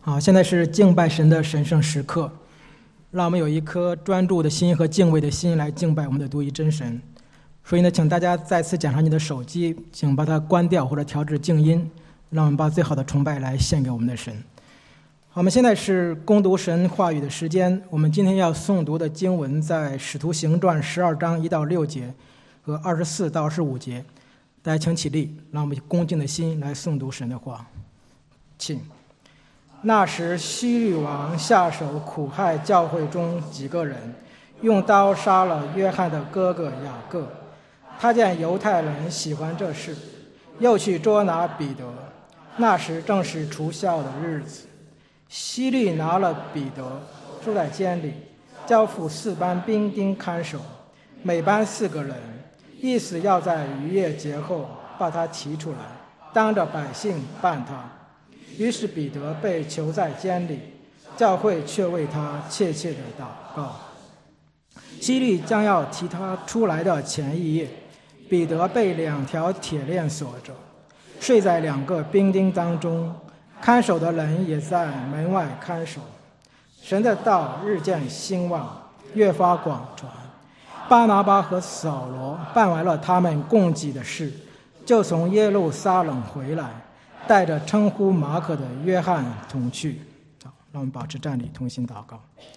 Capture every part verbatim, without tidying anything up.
好，现在是敬拜神的神圣时刻，让我们有一颗专注的心和敬畏的心来敬拜我们的独一真神。所以呢，请大家再次检查你的手机，请把它关掉或者调至静音，让我们把最好的崇拜来献给我们的神。好，我们现在是攻读神话语的时间。我们今天要诵读的经文在《使徒行传》十二章一到六节和二十四到二十五节。大家请起立，让我们以恭敬的心来诵读神的话。请。那时希律王下手苦害教会中几个人，用刀杀了约翰的哥哥雅各。他见犹太人喜欢这事，又去捉拿彼得。那时正是除酵的日子，希律拿了彼得，住在监里，交付四班兵丁看守，每班四个人，意思要在逾越节后把他提出来，当着百姓办他。于是彼得被囚在监里，教会却为他切切的祷告。希律将要提他出来的前一夜，彼得被两条铁链锁着，睡在两个兵丁当中，看守的人也在门外看守。神的道日渐兴旺，越发广传。巴拿巴和扫罗办完了他们供给的事，就从耶路撒冷回来，带着称呼马可的约翰同去。好，让我们保持站立，同心祷告。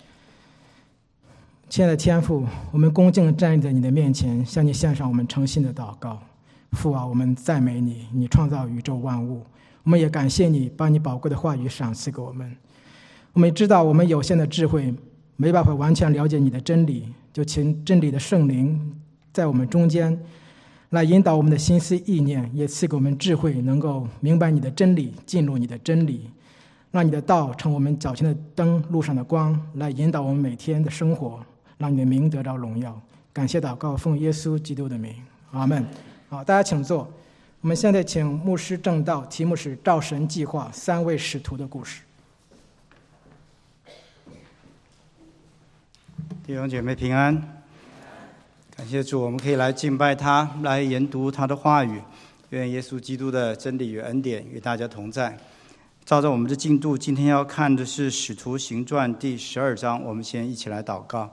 亲爱的天父，我们恭敬站立在你的面前，向你献上我们诚心的祷告。父啊，我们赞美你，你创造宇宙万物。我们也感谢你，把你宝贵的话语赏赐给我们。我们也知道我们有限的智慧没办法完全了解你的真理，就请真理的圣灵在我们中间来引导我们的心思意念，也赐给我们智慧，能够明白你的真理，进入你的真理，让你的道成我们脚前的灯，路上的光，来引导我们每天的生活，让你的名得着荣耀。感谢祷告，奉耶稣基督的名，阿们。好，大家请坐。我们现在请牧师正道，题目是照神计划三位使徒的故事。 弟兄姐妹平安，感谢主，我们可以来敬拜他，来研读他的话语。愿耶稣基督的真理与恩典与大家同在。照着我们的进度，今天要看的是《使徒行传》第十二章。我们先一起来祷告。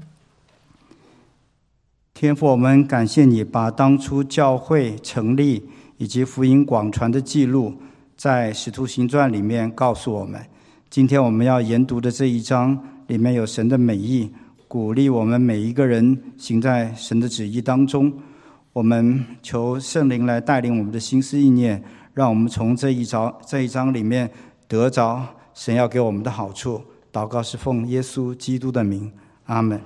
天父，我们感谢你把当初教会成立以及福音广传的记录在《使徒行传》里面告诉我们。今天我们要研读的这一章里面有神的美意，鼓励我们每一个人行在神的旨意当中。我们求圣灵来带领我们的心思意念，让我们从这一章这一章里面得着神要给我们的好处。祷告是奉耶稣基督的名，阿们。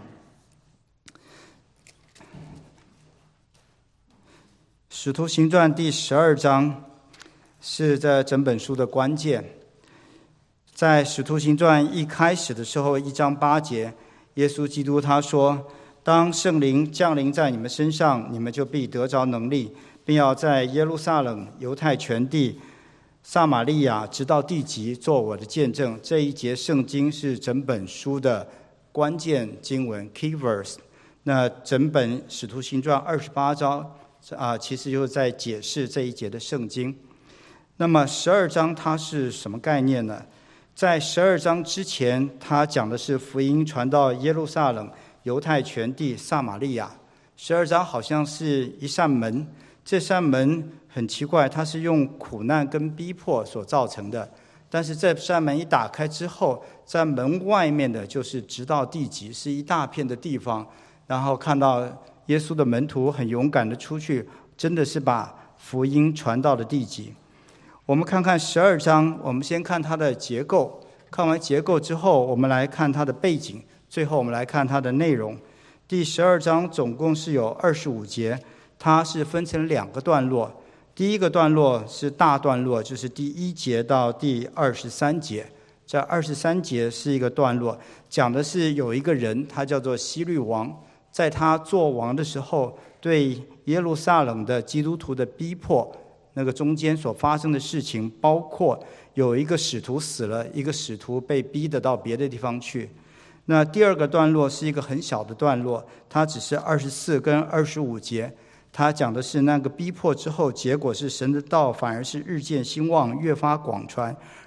使徒行传第十二章是这整本书的关键。在使徒行传一开始的时候，一章八节，耶稣基督他说，当圣灵降临在你们身上，你们就必得着能力，并要在耶路撒冷、犹太全地、撒玛利亚直到地极做我的见证。这一节圣经是整本书的关键经文 key verse。 那整本使徒行传二十八章啊，其实就是在解释这一节的圣经。那么十二章它是什么概念呢？在十二章之前，他讲的是福音传到耶路撒冷、犹太全地、撒玛利亚。十二章好像是一扇门，这扇门很奇怪，它是用苦难跟逼迫所造成的。但是这扇门一打开之后，在门外面的就是直到地极，是一大片的地方。然后看到耶稣的门徒很勇敢的出去，真的是把福音传到了地极。我们看看十二章，我们先看它的结构，看完结构之后，我们来看它的背景，最后我们来看它的内容。第十二章总共是有二十五节，它是分成两个段落。第一个段落是大段落，就是第一节到第二十三节。这二十三节是一个段落，讲的是有一个人，他叫做希律王，在他做王的时候，对耶路撒冷的基督徒的逼迫，那个中间所发生的事情，包括有一个使徒死了，一个使徒被逼得到别的地方去。那第二个段落是一个很小的段落，它只是二十四跟二十五节，它讲的是那个逼迫之后，结果是神的道反而是日渐兴旺，越发广传，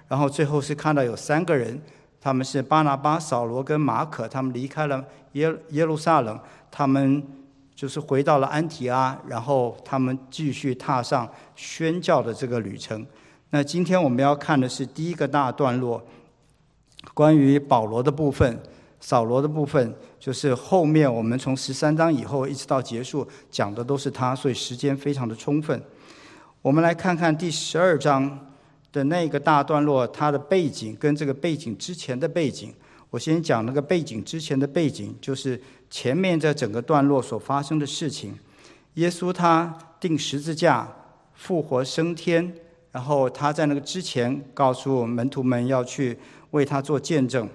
然后最后是看到有三个人，他们是巴拿巴、扫罗跟马可，他们离开了耶耶路撒冷，他们就是回到了安提阿，然后他们继续踏上宣教的这个旅程。那今天我们要看的是第一个大段落，关于保罗的部分。扫罗的部分就是后面我们从十三章以后一直到结束讲的都是他，所以时间非常的充分。我们来看看第十二章的那个大段落，它的背景跟这个背景之前的背景。我先讲那个背景之前的背景，就是前面这整个段落所发生的事情。耶稣他钉十字架，复活升天，然后他在那个之前告诉门徒们要去为他做见证。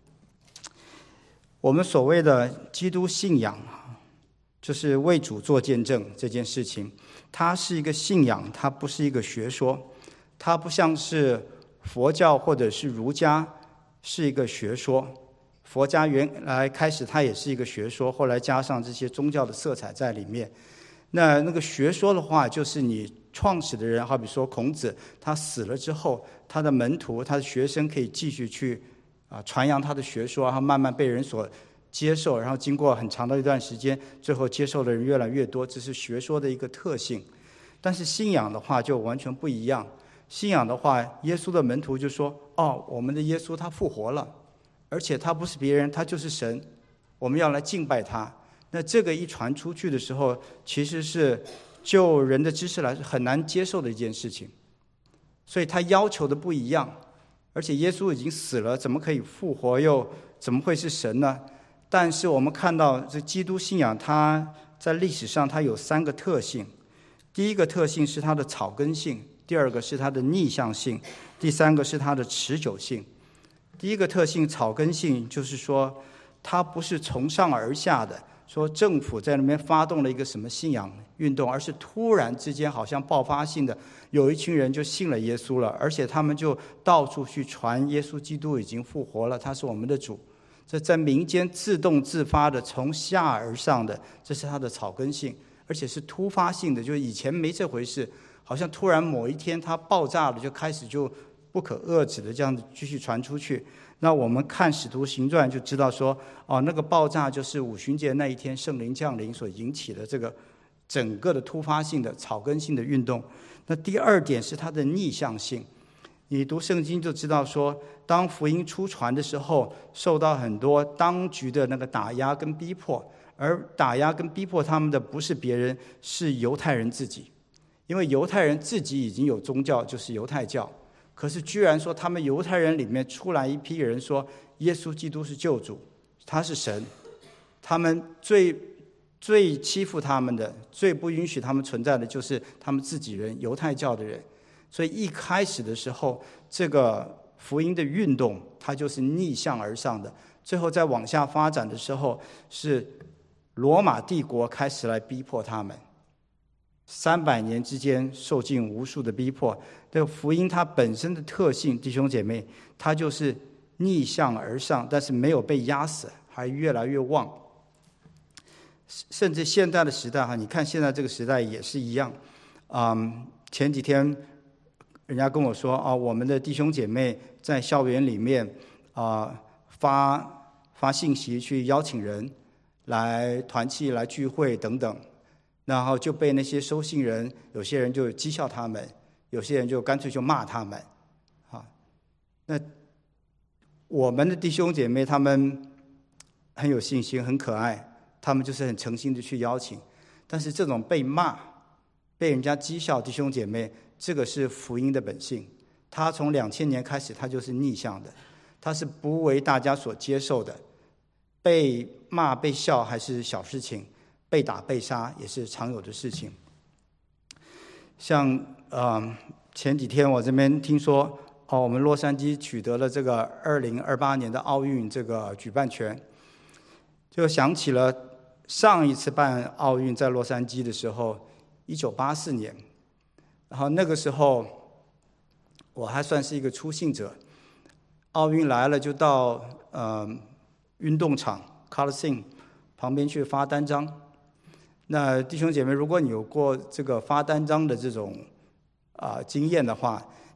我们所谓的基督信仰，就是为主做见证这件事情，它是一个信仰，它不是一个学说，它不像是佛教或者是儒家是一个学说。佛家原来开始它也是一个学说，后来加上这些宗教的色彩在里面。那那个学说的话，就是你创始的人，好比说孔子，他死了之后，他的门徒、他的学生可以继续去啊，传扬他的学说，然后慢慢被人所接受，然后经过很长的一段时间，最后接受的人越来越多，这是学说的一个特性。但是信仰的话就完全不一样。信仰的话，耶稣的门徒就说：哦，我们的耶稣他复活了，而且他不是别人，他就是神，我们要来敬拜他。那这个一传出去的时候，其实是就人的知识来说很难接受的一件事情，所以他要求的不一样。而且耶稣已经死了，怎么可以复活，又怎么会是神呢？但是我们看到这基督信仰，它在历史上它有三个特性。第一个特性是它的草根性，第二个是它的逆向性，第三个是它的持久性。第一个特性草根性，就是说它不是从上而下的，说政府在那边发动了一个什么信仰运动，而是突然之间好像爆发性的有一群人就信了耶稣了，而且他们就到处去传耶稣基督已经复活了，他是我们的主。这在民间自动自发的从下而上的，这是他的草根性，而且是突发性的，就是以前没这回事，好像突然某一天它爆炸了，就开始就不可遏制的这样子继续传出去。那我们看使徒行传就知道说，哦，那个爆炸就是五旬节那一天圣灵降临所引起的这个整个的突发性的草根性的运动。那第二点是它的逆向性，你读圣经就知道说，当福音出传的时候，受到很多当局的那个打压跟逼迫，而打压跟逼迫他们的不是别人，是犹太人自己，因为犹太人自己已经有宗教，就是犹太教。可是居然说他们犹太人里面出来一批人说耶稣基督是救主，他是神，他们最最欺负他们的，最不允许他们存在的就是他们自己人，犹太教的人。所以一开始的时候，这个福音的运动它就是逆向而上的，最后再往下发展的时候，是罗马帝国开始来逼迫他们，三百年之间受尽无数的逼迫。这个福音它本身的特性，弟兄姐妹，它就是逆向而上，但是没有被压死，还越来越旺。甚至现在的时代哈，你看现在这个时代也是一样。嗯，前几天人家跟我说啊，我们的弟兄姐妹在校园里面啊发发信息去邀请人来团契、来聚会等等，然后就被那些收信人，有些人就讥笑他们，有些人就干脆就骂他们。啊，那我们的弟兄姐妹他们很有信心，很可爱。他们就是很诚心的去邀请，但是这种被骂、被人家讥笑，弟兄姐妹，这个是福音的本性。他从两千年开始，他就是逆向的，他是不为大家所接受的。被骂、被笑还是小事情，被打、被杀也是常有的事情。像呃前几天我这边听说，哦，我们洛杉矶取得了这个二零二八年的奥运这个举办权，就想起了上一次办奥运在洛杉矶的时候，一九八四年，然后那个时候我还算是一个初信者，奥运来了就到呃运动场 Coliseum 旁边去发单张。那弟兄姐妹，如果你有过这个发单张的这种啊、呃、经验的话，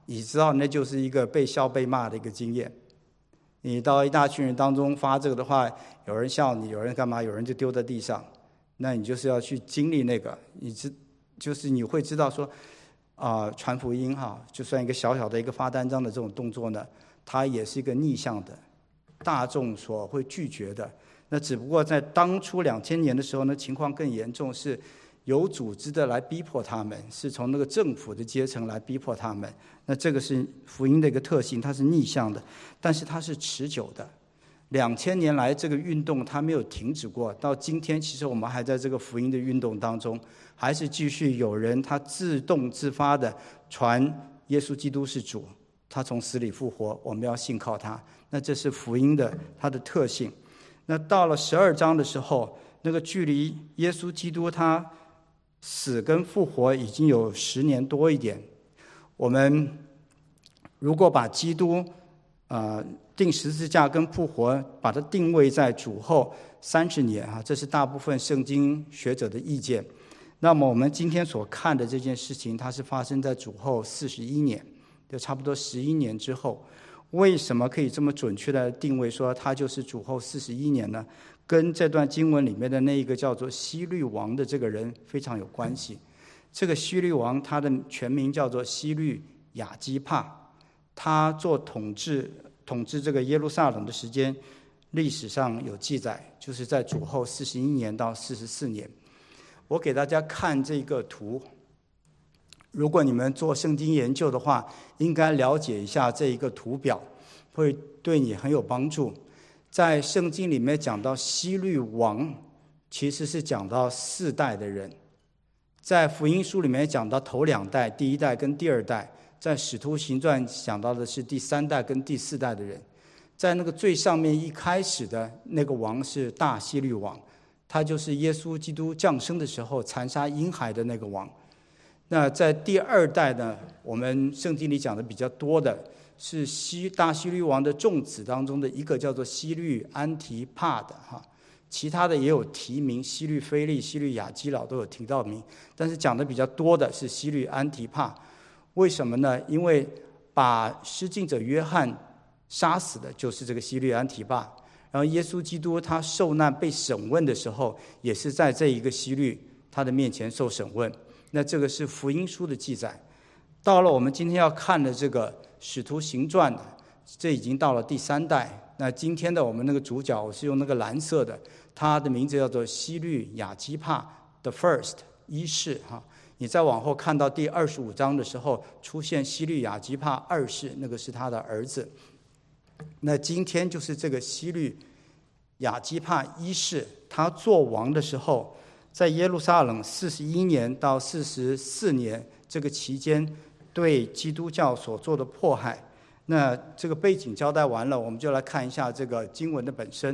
你知道那就是一个被笑被骂的一个经验。你到一大群人当中发这个的话，有人笑你，有人干嘛，有人就丢在地上，那你就是要去经历那个，你知就是你会知道说啊、呃，传福音哈，就算一个小小的一个发单张的这种动作呢，它也是一个逆向的，大众所会拒绝的。那只不过在当初两千年的时候呢，情况更严重，是有组织的来逼迫他们，是从那个政府的阶层来逼迫他们。那这个是福音的一个特性，它是逆向的，但是它是持久的。两千年来这个运动它没有停止过，到今天其实我们还在这个福音的运动当中，还是继续有人他自动自发的传耶稣基督是主，他从死里复活，我们要信靠他。那这是福音的它的特性。那到了十二章的时候，那个距离耶稣基督他死跟复活已经有十年多一点。我们如果把基督呃定十字架跟复活把它定位在主后三十年啊，这是大部分圣经学者的意见。那么我们今天所看的这件事情，它是发生在主后四十一年，就差不多十一年之后。为什么可以这么准确的定位说它就是主后四十一年呢？跟这段经文里面的那一个叫做希律王的这个人非常有关系。这个希律王他的全名叫做希律亚基帕，他做统治统治这个耶路撒冷的时间历史上有记载，就是在主后四十一年到四十四年。我给大家看这个图，如果你们做圣经研究的话，应该了解一下这一个图表，会对你很有帮助。在圣经里面讲到希律王，其实是讲到四代的人。在福音书里面讲到头两代，第一代跟第二代。在使徒行传讲到的是第三代跟第四代的人。在那个最上面一开始的那个王是大希律王，他就是耶稣基督降生的时候残杀婴孩的那个王。那在第二代呢，我们圣经里讲的比较多的是希大希律王的众子当中的一个叫做希律安提帕的哈，其他的也有提名，希律腓力、希律亚基老都有提到名，但是讲的比较多的是希律安提帕。为什么呢？因为把施浸者约翰杀死的就是这个希律安提帕，然后耶稣基督他受难被审问的时候，也是在这一个希律他的面前受审问。那这个是福音书的记载。到了我们今天要看的这个使徒行传的，这已经到了第三代。那今天的我们那个主角，我是用那个蓝色的，他的名字叫做希律亚基帕 the first 一世哈。你再往后看到第二十五章的时候，出现希律亚基帕二世，那个是他的儿子。那今天就是这个希律亚基帕一世，他做王的时候，在耶路撒冷四十一年到四十四年这个期间，对基督教所做的迫害。那这个背景交代完了，我们就来看一下这个经文的本身。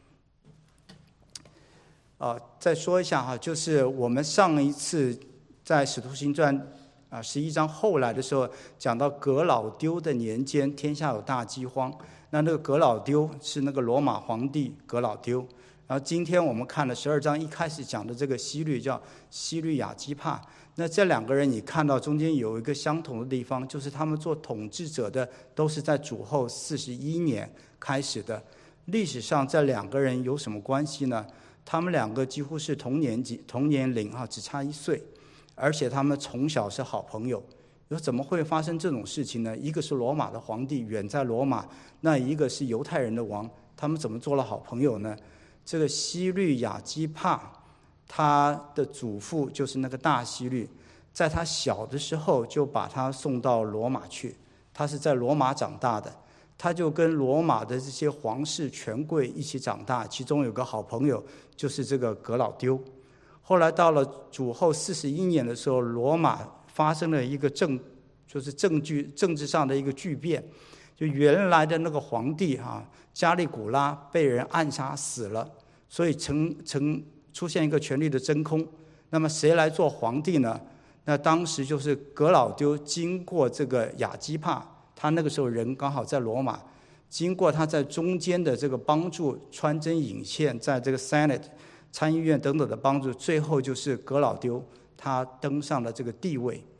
啊、呃，再说一下哈，就是我们上一次在使徒行传啊十一章后来的时候，讲到革老丢的年间，天下有大饥荒。那那个革老丢是那个罗马皇帝革老丢。然后今天我们看了十二章一开始讲的这个希律叫希律亚基帕。那这两个人你看到中间有一个相同的地方，就是他们做统治者的都是在主后四十一年开始的。历史上这两个人有什么关系呢？他们两个几乎是同年级同年龄啊，只差一岁，而且他们从小是好朋友。有怎么会发生这种事情呢？一个是罗马的皇帝远在罗马，那一个是犹太人的王，他们怎么做了好朋友呢？这个希律亚基帕，他的祖父就是那个大希律，在他小的时候就把他送到罗马去，他是在罗马长大的，他就跟罗马的这些皇室权贵一起长大，其中有个好朋友就是这个革老丢。后来到了主后四十一年的时候，罗马发生了一个政，就是政局政治上的一个巨变，就原来的那个皇帝啊加利古拉被人暗杀死了，所以成成出现一个权力的真空。那么谁来做皇帝呢？那当时就是革老丢经过这个亚基帕，他那个时候人刚好在罗马，经过他在中间的这个帮助，穿针引线，在这个 Senate 参议院等等的帮助，最后就是革老丢他登上了这个地位。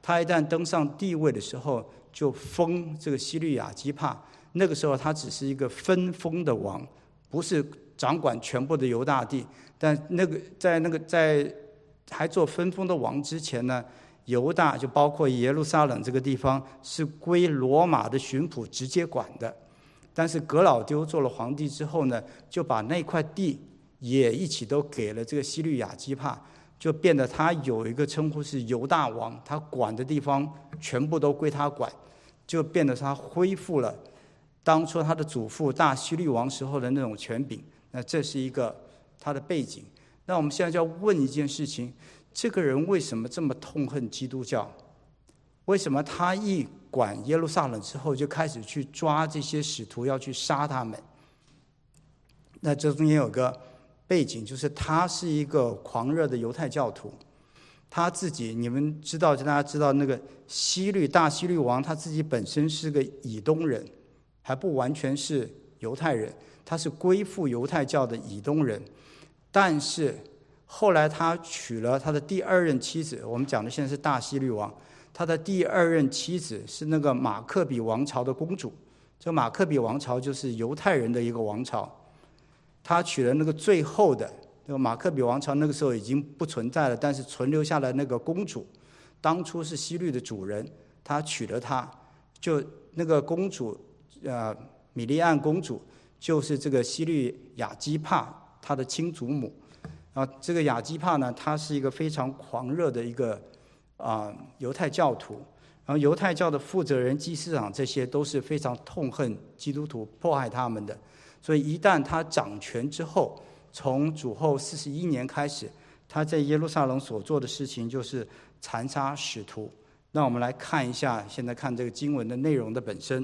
他一旦登上帝位的时候，就封这个西律亚基帕。那个时候他只是一个分封的王，不是掌管全部的犹大地。但那个在那个在还做分封的王之前呢，犹大就包括耶路撒冷这个地方是归罗马的巡抚直接管的。但是格老丢做了皇帝之后呢，就把那块地也一起都给了这个西律亚基帕，就变得他有一个称呼是犹大王，他管的地方全部都归他管，就变得他恢复了当初他的祖父大希律王时候的那种权柄。那这是一个他的背景。那我们现在就要问一件事情，这个人为什么这么痛恨基督教？为什么他一管耶路撒冷之后就开始去抓这些使徒，要去杀他们？那这中间有个背景，就是他是一个狂热的犹太教徒。他自己，你们知道，大家知道那个希律大希律王，他自己本身是个以东人，还不完全是犹太人，他是归附犹太教的以东人。但是后来他娶了他的第二任妻子，我们讲的现在是大希律王，他的第二任妻子是那个马克比王朝的公主。这个马克比王朝就是犹太人的一个王朝，他娶了那个最后的那个马克比王朝，那个时候已经不存在了，但是存留下来那个公主，当初是希律的主人，他娶了她，就那个公主，呃，米利暗公主就是这个希律亚基帕他的亲祖母。然后这个亚基帕呢，他是一个非常狂热的一个啊、呃、犹太教徒。然后犹太教的负责人、祭司长这些都是非常痛恨基督徒，迫害他们的。所以一旦他掌权之后，从主后四十一年开始，他在耶路撒冷所做的事情就是残杀使徒。那我们来看一下，现在看这个经文的内容的本身。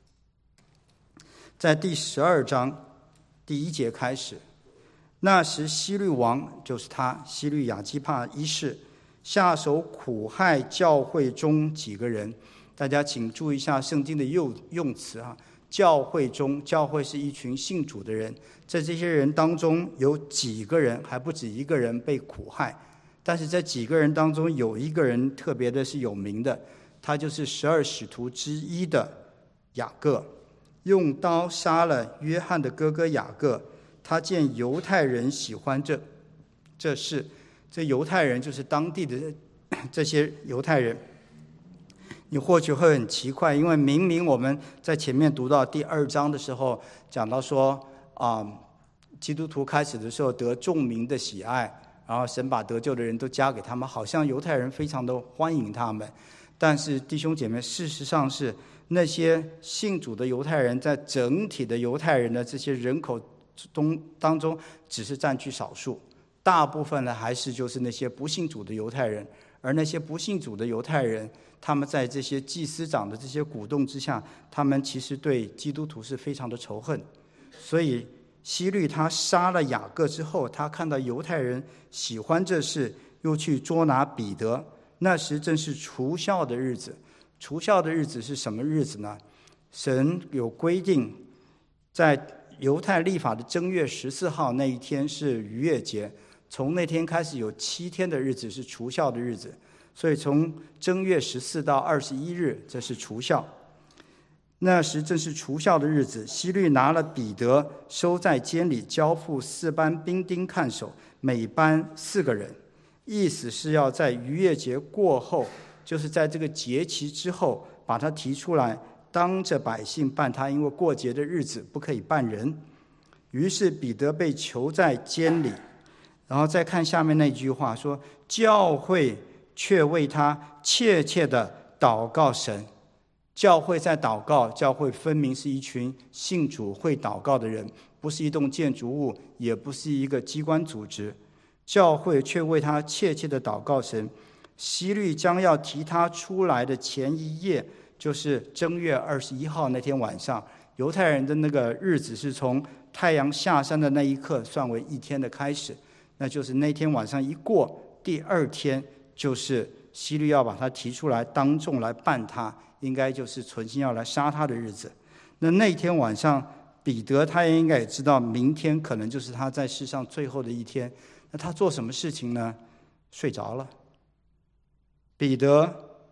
在第十二章第一节开始，那时希律王，就是他希律亚基帕一世，下手苦害教会中几个人。大家请注意一下圣经的用用词啊，教会中，教会是一群信主的人，在这些人当中有几个人，还不止一个人被苦害。但是在几个人当中有一个人特别的是有名的，他就是十二使徒之一的雅各，用刀杀了约翰的哥哥雅各。他见犹太人喜欢这这事，这犹太人就是当地的这些犹太人。你或许会很奇怪，因为明明我们在前面读到第二章的时候讲到说啊、嗯，基督徒开始的时候得众民的喜爱，然后神把得救的人都加给他们，好像犹太人非常的欢迎他们。但是弟兄姐妹，事实上是那些信主的犹太人在整体的犹太人的这些人口中当中只是占据少数，大部分呢还是就是那些不信主的犹太人。而那些不信主的犹太人，他们在这些祭司长的这些鼓动之下，他们其实对基督徒是非常的仇恨。所以希律他杀了雅各之后，他看到犹太人喜欢这事，又去捉拿彼得。那时正是除酵的日子。除酵的日子是什么日子呢？神有规定，在犹太历法的正月十四号那一天是逾越节，从那天开始有七天的日子是除酵的日子，所以从正月十四到二十一日，这是除酵。那时正是除酵的日子，希律拿了彼得，收在监里，交付四班兵丁看守，每班四个人。意思是要在逾越节过后，就是在这个节期之后，把他提出来，当着百姓办他，因为过节的日子不可以办人。于是彼得被囚在监里。然后再看下面那句话说，教会却为他切切的祷告神。教会在祷告，教会分明是一群信主会祷告的人，不是一栋建筑物，也不是一个机关组织。教会却为他切切的祷告神。希律将要提他出来的前一夜，就是正月二十一号那天晚上，犹太人的那个日子是从太阳下山的那一刻算为一天的开始，那就是那天晚上一过，第二天就是希律要把他提出来当众来办他，应该就是存心要来杀他的日子。那那天晚上彼得他也应该也知道明天可能就是他在世上最后的一天，那他做什么事情呢？睡着了。彼得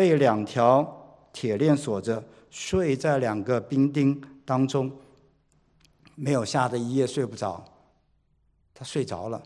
被两条铁链锁着，睡在两个兵丁当中。没有吓得一夜睡不着，他睡着了。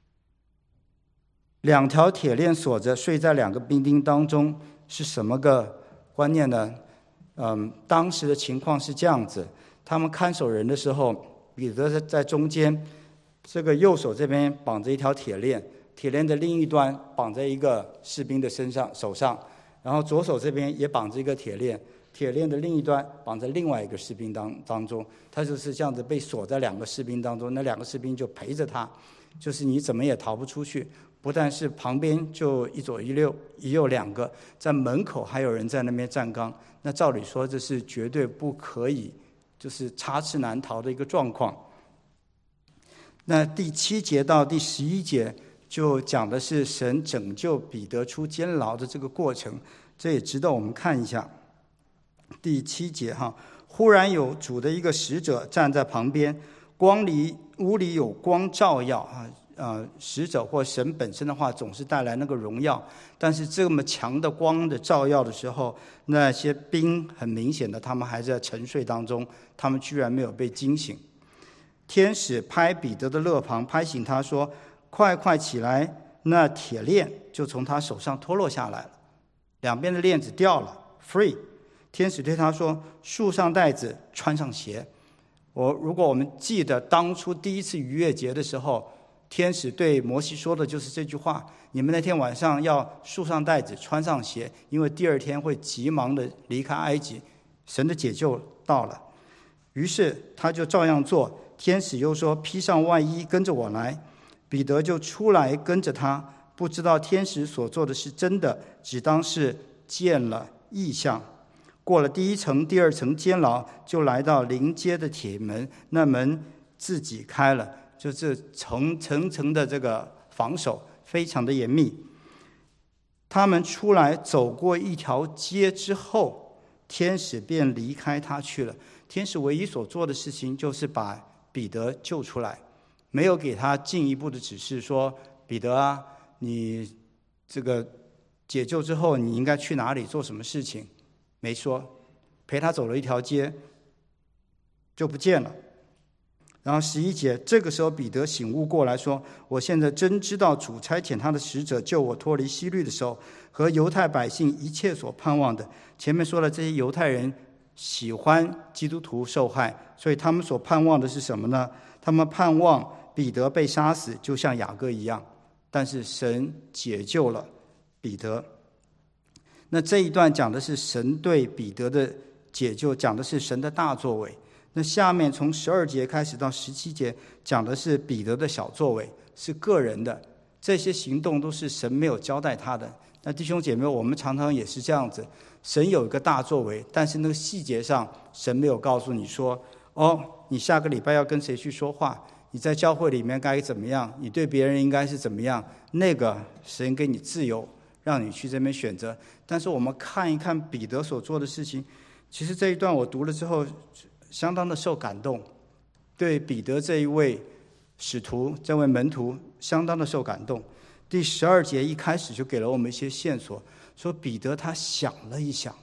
两条铁链锁着，睡在两个兵丁当中，是什么个观念呢？嗯，当时的情况是这样子：他们看守人的时候，彼得在中间，这个右手这边绑着一条铁链，铁链的另一端绑在一个士兵的身上手上，然后左手这边也绑着一个铁链，铁链的另一端绑在另外一个士兵当当中，他就是这样子被锁在两个士兵当中，那两个士兵就陪着他，就是你怎么也逃不出去。不但是旁边就一左一右一右两个，在门口还有人在那边站岗，那照理说这是绝对不可以，就是插翅难逃的一个状况。那第七节到第十一节就讲的是神拯救彼得出监牢的这个过程，这也值得我们看一下。第七节哈，忽然有主的一个使者站在旁边，光里屋里有光照耀啊。呃，使者或神本身的话，总是带来那个荣耀。但是这么强的光的照耀的时候，那些兵很明显的，他们还在沉睡当中，他们居然没有被惊醒。天使拍彼得的肋旁，拍醒他说：“快快起来！”那铁链就从他手上脱落下来了，两边的链子掉了 ，free。天使对他说：“束上带子，穿上鞋。”我如果我们记得当初第一次逾越节的时候，天使对摩西说的就是这句话：你们那天晚上要束上带子，穿上鞋，因为第二天会急忙的离开埃及，神的解救到了。于是他就照样做。天使又说：披上外衣，跟着我来。彼得就出来跟着他，不知道天使所做的是真的，只当是见了异象。过了第一层、第二层监牢，就来到临街的铁门，那门自己开了。就是层层层的这个防守非常的严密。他们出来走过一条街之后，天使便离开他去了。天使唯一所做的事情就是把彼得救出来，没有给他进一步的指示说：彼得啊，你这个解救之后你应该去哪里做什么事情，没说，陪他走了一条街就不见了。然后十一节，这个时候彼得醒悟过来说：我现在真知道主差遣他的使者救我脱离希律的时候，和犹太百姓一切所盼望的。前面说了，这些犹太人喜欢基督徒受害，所以他们所盼望的是什么呢？他们盼望彼得被杀死，就像雅各一样。但是神解救了彼得。那这一段讲的是神对彼得的解救，讲的是神的大作为。那下面从十二节开始到十七节讲的是彼得的小作为，是个人的，这些行动都是神没有交代他的。那弟兄姐妹，我们常常也是这样子，神有一个大作为，但是那个细节上神没有告诉你说：哦，你下个礼拜要跟谁去说话，你在教会里面该怎么样，你对别人应该是怎么样，那个神给你自由，让你去这边选择。但是我们看一看彼得所做的事情，其实这一段我读了之后相当的受感动，对彼得这一位使徒、这位门徒相当的受感动。第十二节一开始就给了我们一些线索，说彼得他想了一想，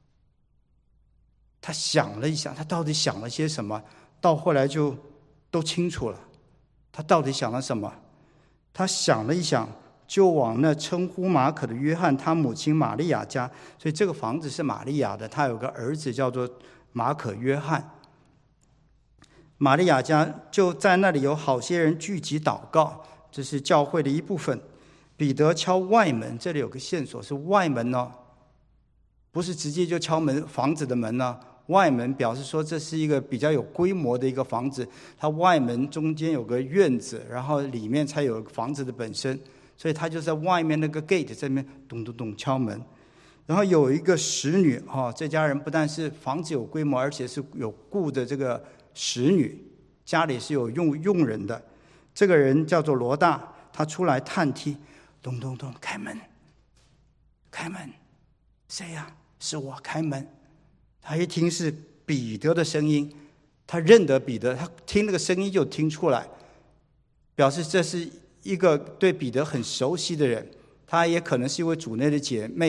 他想了一想，他到底想了些什么？到后来就都清楚了，他到底想了什么？他想了一想，就往那称呼马可的约翰他母亲玛利亚家，所以这个房子是玛利亚的，他有个儿子叫做马可约翰。玛利亚家就在那里有好些人聚集祷告，这是教会的一部分。彼得敲外门，这里有个线索是外门哦，不是直接就敲门房子的门呢、啊。外门表示说这是一个比较有规模的一个房子，它外门中间有个院子，然后里面才有房子的本身，所以他就在外面那个 gate 这边咚咚咚敲门。然后有一个使女、哦、这家人不但是房子有规模，而且是有雇的这个使女，家里是有用佣人的。这个人叫做罗大，他出来探梯，咚咚咚，开门，开门，谁呀、啊？是我，开门。他一听是彼得的声音，他认得彼得，他听那个声音就听出来，表示这是一个对彼得很熟悉的人。他也可能是一位主内的姐妹，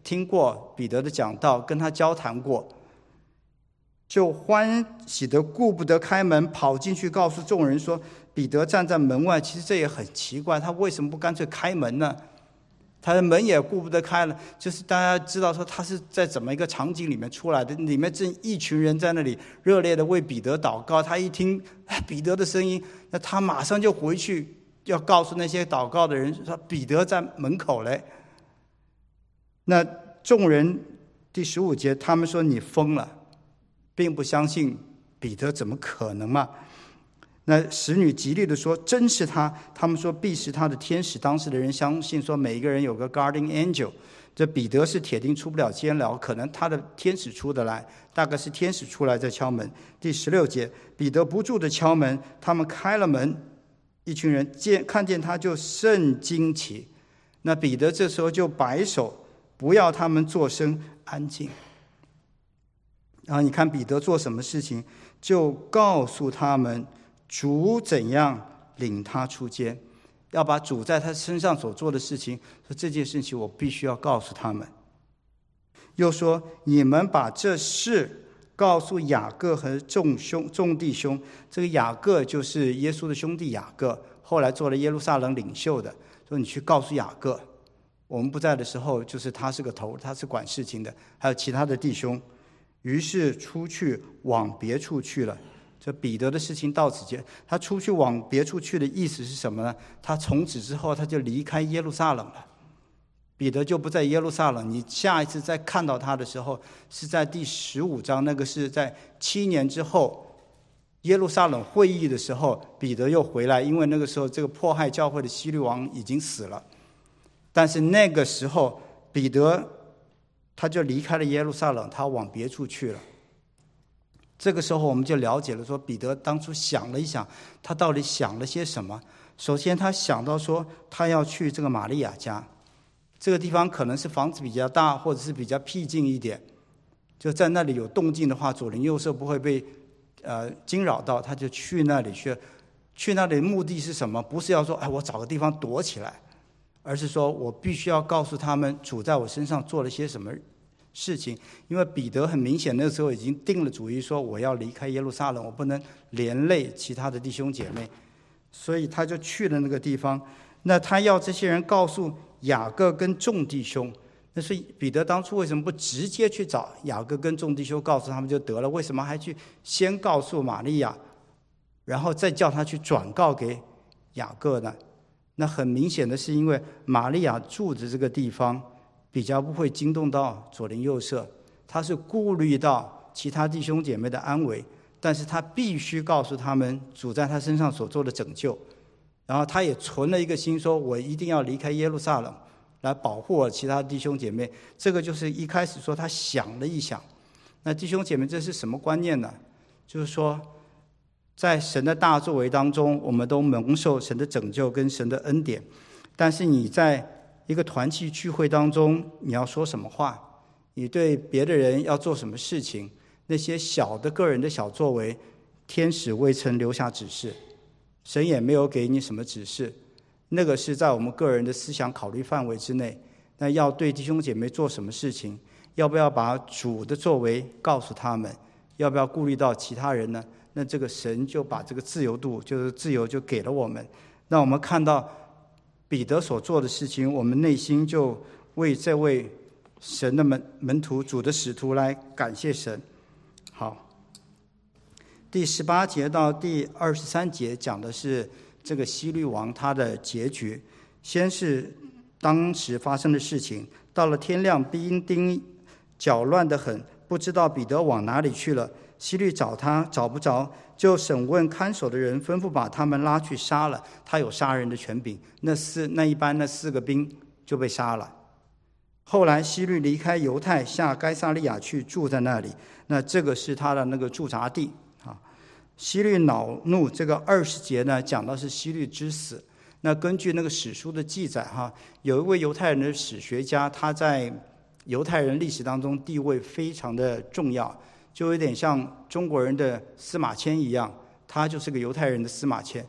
听过彼得的讲道，跟他交谈过，就欢喜的顾不得开门，跑进去告诉众人说，彼得站在门外。其实这也很奇怪，他为什么不干脆开门呢？他的门也顾不得开了，就是大家知道说他是在怎么一个场景里面出来的，里面正一群人在那里热烈的为彼得祷告。他一听彼得的声音，那他马上就回去要告诉那些祷告的人说，彼得在门口嘞。那众人第十五节，他们说你疯了，并不相信彼得，怎么可能嘛？那使女极力的说，真是他。他们说必是他的天使。当时的人相信说，每一个人有个 guardian angel， 这彼得是铁定出不了监牢，可能他的天使出得来，大概是天使出来在敲门。第十六节，彼得不住的敲门，他们开了门，一群人见看见他就甚惊奇。那彼得这时候就摆手，不要他们作声，安静。然后你看彼得做什么事情，就告诉他们主怎样领他出监，要把主在他身上所做的事情，说这件事情我必须要告诉他们。又说你们把这事告诉雅各和众兄众弟兄。这个雅各就是耶稣的兄弟雅各，后来做了耶路撒冷领袖的，说你去告诉雅各，我们不在的时候，就是他是个头，他是管事情的，还有其他的弟兄。于是出去往别处去了。这彼得的事情到此结，他出去往别处去的意思是什么呢？他从此之后他就离开耶路撒冷了，彼得就不在耶路撒冷。你下一次再看到他的时候，是在第十五章，那个是在七年之后耶路撒冷会议的时候，彼得又回来，因为那个时候这个迫害教会的希律王已经死了。但是那个时候彼得他就离开了耶路撒冷，他往别处去了。这个时候我们就了解了，说彼得当初想了一想，他到底想了些什么。首先他想到说他要去这个玛利亚家，这个地方可能是房子比较大，或者是比较僻静一点，就在那里有动静的话，左邻右舍不会被呃惊扰到，他就去那里去。去那里的目的是什么？不是要说哎我找个地方躲起来，而是说我必须要告诉他们主在我身上做了些什么事情。因为彼得很明显那个时候已经定了主意，说我要离开耶路撒冷，我不能连累其他的弟兄姐妹，所以他就去了那个地方。那他要这些人告诉雅各跟众弟兄，那是彼得当初为什么不直接去找雅各跟众弟兄告诉他们就得了？为什么还去先告诉玛利亚，然后再叫他去转告给雅各呢？那很明显的是因为玛利亚住的这个地方比较不会惊动到左邻右舍，他是顾虑到其他弟兄姐妹的安危，但是他必须告诉他们主在他身上所做的拯救。然后他也存了一个心，说我一定要离开耶路撒冷来保护我其他弟兄姐妹。这个就是一开始说他想了一想。那弟兄姐妹，这是什么观念呢？就是说在神的大作为当中，我们都蒙受神的拯救跟神的恩典，但是你在一个团契聚会当中，你要说什么话，你对别的人要做什么事情，那些小的个人的小作为，天使未曾留下指示，神也没有给你什么指示，那个是在我们个人的思想考虑范围之内。那要对弟兄姐妹做什么事情，要不要把主的作为告诉他们，要不要顾虑到其他人呢？那这个神就把这个自由度，就是自由就给了我们。那我们看到彼得所做的事情，我们内心就为这位神的门门徒、主的使徒来感谢神。好，第十八节到第二十三节讲的是这个希律王他的结局。先是当时发生的事情，到了天亮，兵丁搅乱得很，不知道彼得往哪里去了。希律找他找不着，就审问看守的人，吩咐把他们拉去杀了。他有杀人的权柄，那四那一般那四个兵就被杀了。后来希律离开犹太，下该撒利亚去，住在那里。那这个是他的那个驻扎地啊。希律恼怒，这个二十节呢讲到是希律之死。那根据那个史书的记载哈，有一位犹太人的史学家，他在犹太人历史当中地位非常的重要，就有点像中国人的司马迁一样，他就是个犹太人的司马迁。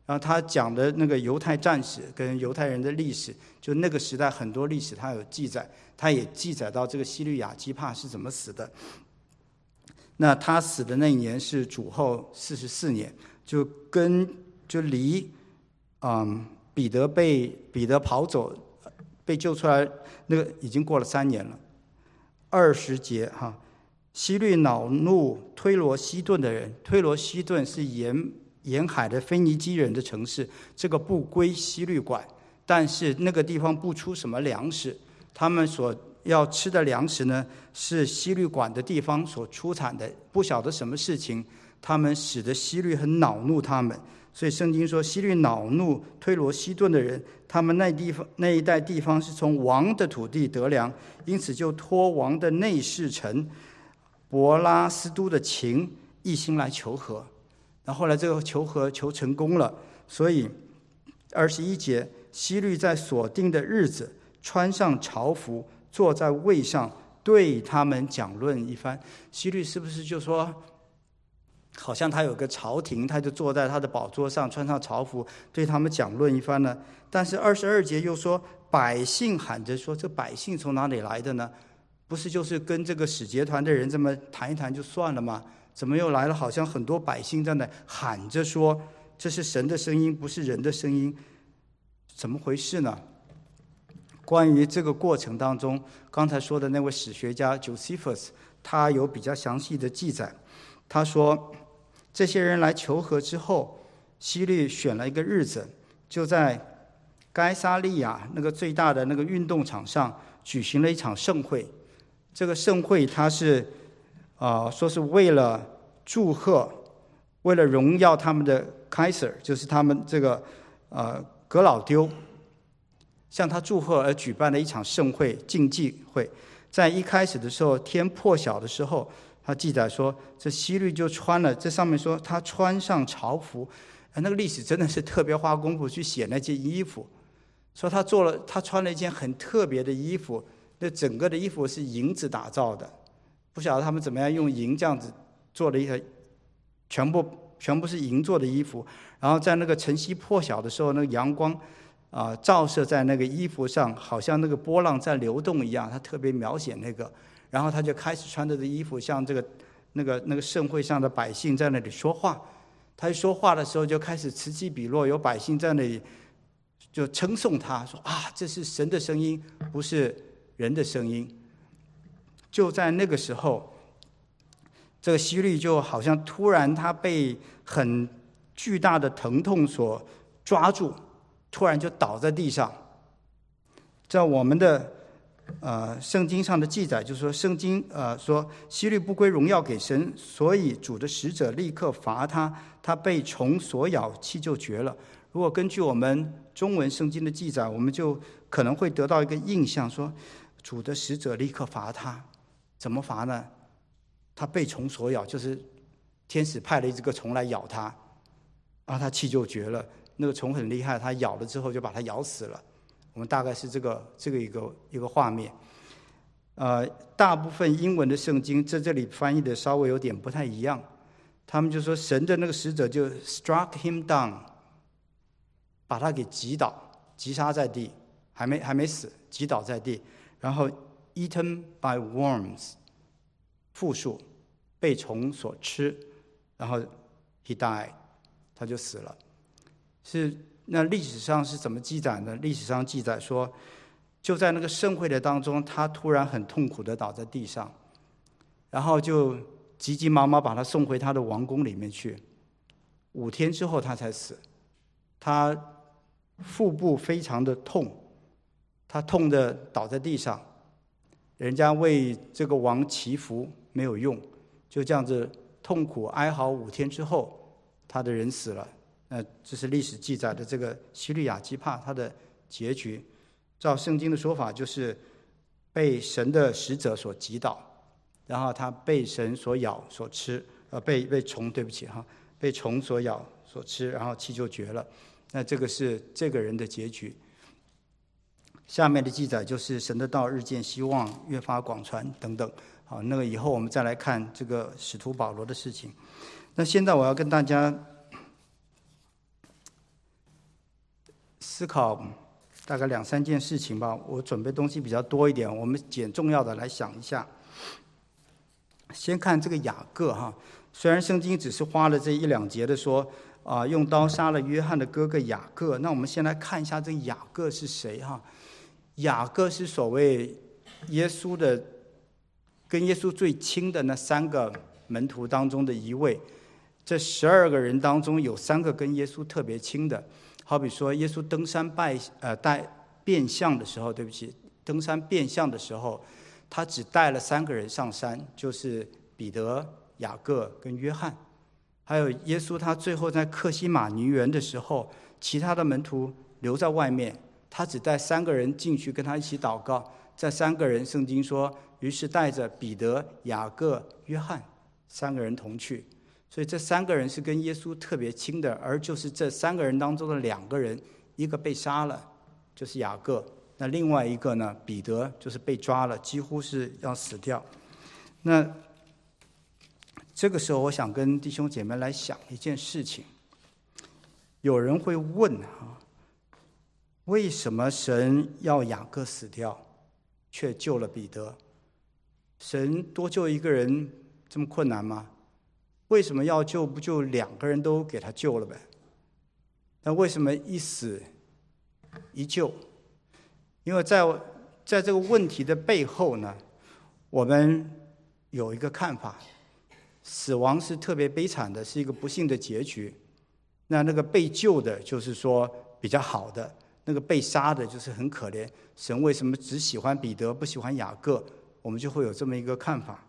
然后他讲的那个犹太战史跟犹太人的历史，就那个时代很多历史他有记载，他也记载到这个西律亚基帕是怎么死的。那他死的那一年是主后四十四年，就跟就离嗯彼得被彼得跑走被救出来那个已经过了三年了。二十节哈，希律恼怒推罗西顿的人，推罗西顿是沿沿海的腓尼基人的城市，这个不归希律管，但是那个地方不出什么粮食，他们所要吃的粮食呢，是希律管的地方所出产的，不晓得什么事情，他们使得希律很恼怒他们，所以圣经说希律恼怒推罗西顿的人，他们那地方那一带地方是从王的土地得粮，因此就托王的内侍臣伯拉斯都的情一心来求和。然后后来这个求和求成功了，所以二十一节，希律在所定的日子穿上朝服，坐在位上，对他们讲论一番。希律是不是就说，好像他有个朝廷，他就坐在他的宝座上，穿上朝服，对他们讲论一番呢？但是二十二节又说，百姓喊着说，这百姓从哪里来的呢？不是就是跟这个使节团的人这么谈一谈就算了吗？怎么又来了？好像很多百姓在那喊着说，这是神的声音，不是人的声音，怎么回事呢？关于这个过程当中，刚才说的那位史学家 Josephus， 他有比较详细的记载。他说，这些人来求和之后，希律选了一个日子，就在该撒利亚那个最大的那个运动场上举行了一场盛会。这个盛会他是呃，说是为了祝贺，为了荣耀他们的 Kaiser， 就是他们这个呃格老丢，向他祝贺而举办了一场盛会竞技会。在一开始的时候，天破晓的时候，他记载说，这希律就穿了，这上面说他穿上朝服，那个历史真的是特别花功夫去写那件衣服，说他做了，他穿了一件很特别的衣服，那整个的衣服是银子打造的。不晓得他们怎么样用银这样子做了一个全部全部是银做的衣服，然后在那个晨曦破晓的时候，那个阳光啊、呃、照射在那个衣服上，好像那个波浪在流动一样，他特别描写那个。然后他就开始穿着的衣服，像这个那个那个盛会上的百姓在那里说话。他一说话的时候，就开始此起彼落，有百姓在那里就称颂他，说啊，这是神的声音，不是人的声音。就在那个时候，这个希律就好像突然他被很巨大的疼痛所抓住，突然就倒在地上。在我们的呃圣经上的记载，就是说圣经呃说希律不归荣耀给神，所以主的使者立刻罚他，他被虫所咬，气就绝了。如果根据我们中文圣经的记载，我们就可能会得到一个印象，说主的使者立刻罚他。怎么罚呢？他被虫所咬，就是天使派了一只个虫来咬他，然后他气就绝了。那个虫很厉害，他咬了之后就把他咬死了。我们大概是这个这个一个一个画面。呃，大部分英文的圣经在这里翻译的稍微有点不太一样，他们就说神的那个使者就 struck him down， 把他给击倒，击杀在地，还没还没死，击倒在地，然后eaten by worms， 复数，被虫所吃，然后 he died， 他就死了。是那历史上是怎么记载呢？历史上记载说，就在那个盛会的当中，他突然很痛苦的倒在地上，然后就急急忙忙把他送回他的王宫里面去。五天之后他才死，他腹部非常的痛，他痛的倒在地上。人家为这个王祈福没有用，就这样子痛苦哀嚎五天之后，他的人死了。那这是历史记载的这个希律亚基帕他的结局。照圣经的说法，就是被神的使者所击倒，然后他被神所咬所吃，呃，被被虫，对不起哈，被虫所咬所吃，然后气就绝了。那这个是这个人的结局。下面的记载就是神的道日渐希望，越发广传等等。好，那个以后我们再来看这个使徒保罗的事情。那现在我要跟大家思考大概两三件事情吧。我准备东西比较多一点，我们捡重要的来想一下。先看这个雅各哈，虽然圣经只是花了这一两节的说啊、呃，用刀杀了约翰的哥哥雅各。那我们先来看一下这个雅各是谁哈？雅各是所谓耶稣的跟耶稣最亲的那三个门徒当中的一位。这十二个人当中有三个跟耶稣特别亲的，好比说耶稣登山拜呃带变相的时候，对不起，登山变相的时候，他只带了三个人上山，就是彼得、雅各跟约翰。还有耶稣他最后在客西马尼园的时候，其他的门徒留在外面，他只带三个人进去跟他一起祷告。这三个人圣经说，于是带着彼得、雅各、约翰三个人同去。所以这三个人是跟耶稣特别亲的，而就是这三个人当中的两个人，一个被杀了，就是雅各，那另外一个呢，彼得就是被抓了，几乎是要死掉。那这个时候我想跟弟兄姐妹来想一件事情。有人会问啊，为什么神要雅各死掉，却救了彼得？神多救一个人这么困难吗？为什么要救？不就两个人都给他救了呗？那为什么一死一救？因为在在这个问题的背后呢，我们有一个看法：死亡是特别悲惨的，是一个不幸的结局。那那个被救的，就是说比较好的；那个被杀的，就是很可怜。神为什么只喜欢彼得，不喜欢雅各？我们就会有这么一个看法。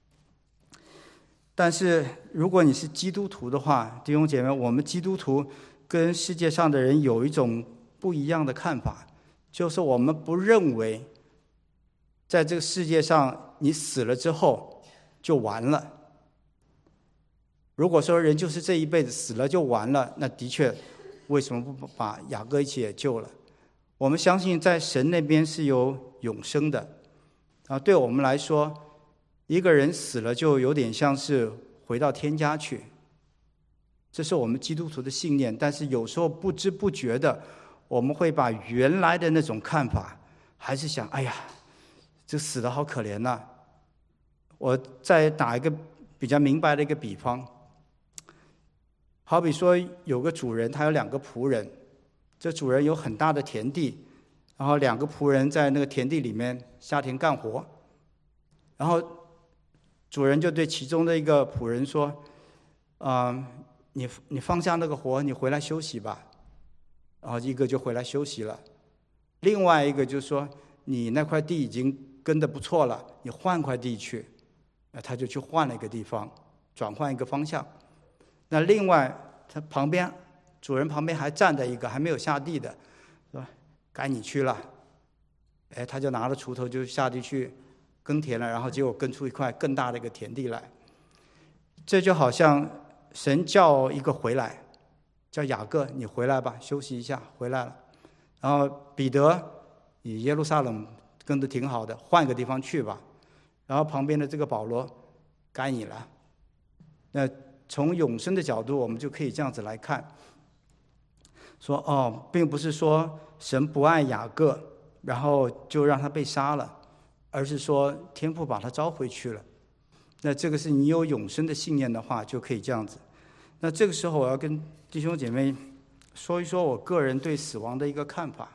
但是如果你是基督徒的话，弟兄姐妹，我们基督徒跟世界上的人有一种不一样的看法，就是我们不认为在这个世界上你死了之后就完了。如果说人就是这一辈子死了就完了，那的确为什么不把雅各一起也救了？我们相信在神那边是有永生的啊。对我们来说，一个人死了就有点像是回到天家去，这是我们基督徒的信念。但是有时候不知不觉的，我们会把原来的那种看法，还是想，哎呀，这死得好可怜呐、啊。我再打一个比较明白的一个比方，好比说有个主人，他有两个仆人，这主人有很大的田地，然后两个仆人在那个田地里面下田干活，然后主人就对其中的一个仆人说：“啊、呃，你你放下那个活，你回来休息吧。”然后一个就回来休息了，另外一个就说：“你那块地已经耕得不错了，你换块地去。”他就去换了一个地方，转换一个方向。那另外他旁边主人旁边还站着一个还没有下地的，说：“该你去了。”哎，他就拿了锄头就下地去耕田了，然后结果耕出一块更大的一个田地来。这就好像神叫一个回来，叫雅各，你回来吧，休息一下，回来了。然后彼得，你耶路撒冷耕得挺好的，换个地方去吧。然后旁边的这个保罗，该你了。那从永生的角度，我们就可以这样子来看，说哦，并不是说神不爱雅各，然后就让他被杀了，而是说天父把他招回去了。那这个是你有永生的信念的话，就可以这样子。那这个时候我要跟弟兄姐妹说一说我个人对死亡的一个看法。